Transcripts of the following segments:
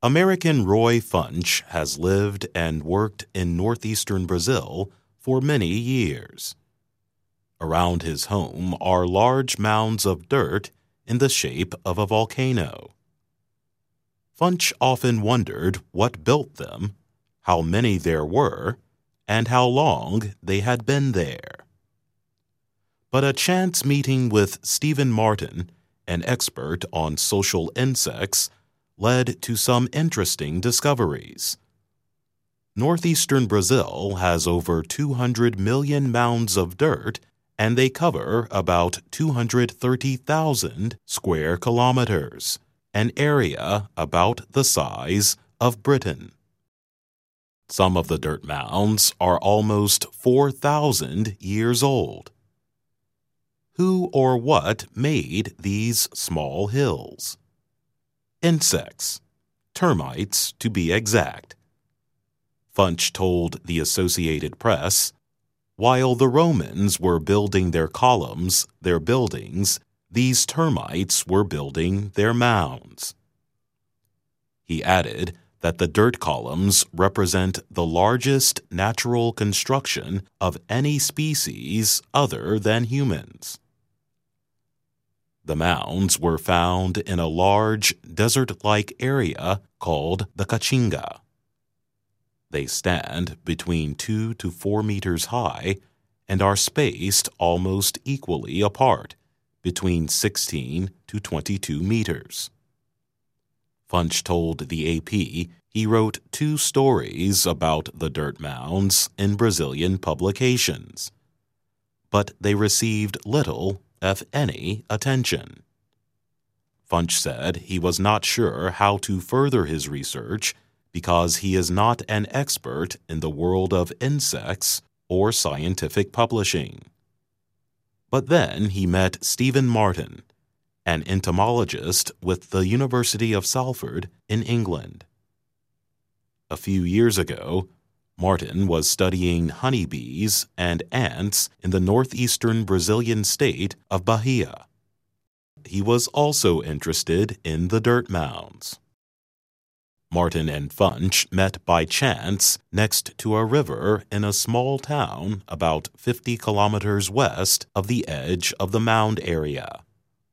American Roy Funch has lived and worked in northeastern Brazil for many years. Around his home are large mounds of dirt in the shape of a volcano. Funch often wondered what built them, how many there were, and how long they had been there. But a chance meeting with Stephen Martin, an expert on social insects, led to some interesting discoveries. Northeastern Brazil has over 200 million mounds of dirt, and they cover about 230,000 square kilometers, an area about the size of Britain. Some of the dirt mounds are almost 4,000 years old. Who or what made these small hills? Insects, termites to be exact. Funch told the Associated Press, "While the Romans were building their columns, their buildings, these termites were building their mounds." He added that the dirt columns represent the largest natural construction of any species other than humans. The mounds were found in a large desert-like area called the Caatinga. They stand between 2 to 4 meters high and are spaced almost equally apart, between 16 to 22 meters. Funch told the AP he wrote 2 stories about the dirt mounds in Brazilian publications, but they received little, if any, attention. Funch said he was not sure how to further his research because he is not an expert in the world of insects or scientific publishing. But then he met Stephen Martin, an entomologist with the University of Salford in England. A few years ago, Martin was studying honeybees and ants in the northeastern Brazilian state of Bahia. He was also interested in the dirt mounds. Martin and Funch met by chance next to a river in a small town about 50 kilometers west of the edge of the mound area.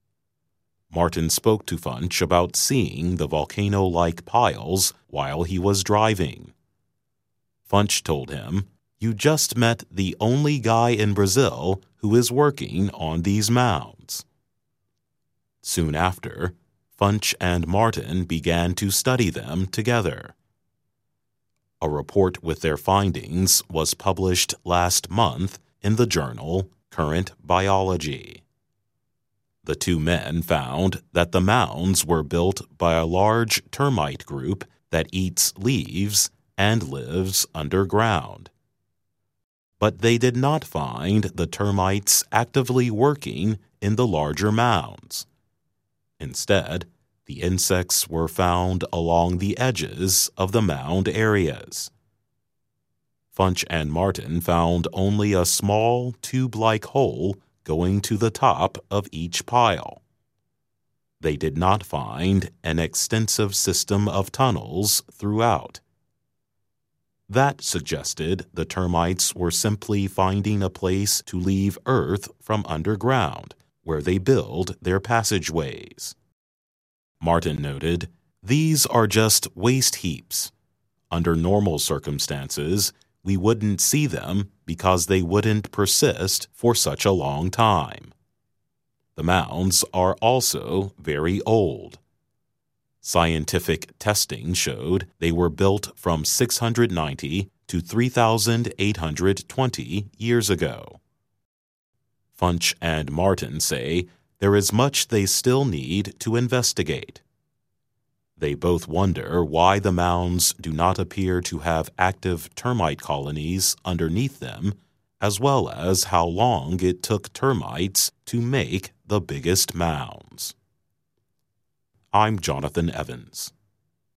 Martin spoke to Funch about seeing the volcano-like piles while he was driving. Funch told him, "You just met the only guy in Brazil who is working on these mounds." Soon after, Funch and Martin began to study them together. A report with their findings was published last month in the journal Current Biology. The 2 men found that the mounds were built by a large termite group that eats leaves and lives underground. But they did not find the termites actively working in the larger mounds. Instead, the insects were found along the edges of the mound areas. Funch and Martin found only a small tube-like hole going to the top of each pile. They did not find an extensive system of tunnels throughout. That suggested the termites were simply finding a place to leave earth from underground, where they build their passageways. Martin noted, "These are just waste heaps. Under normal circumstances, we wouldn't see them because they wouldn't persist for such a long time. The mounds are also very old. Scientific testing showed they were built from 690 to 3,820 years ago." Funch and Martin say there is much they still need to investigate. They both wonder why the mounds do not appear to have active termite colonies underneath them, as well as how long it took termites to make the biggest mounds. I'm Jonathan Evans.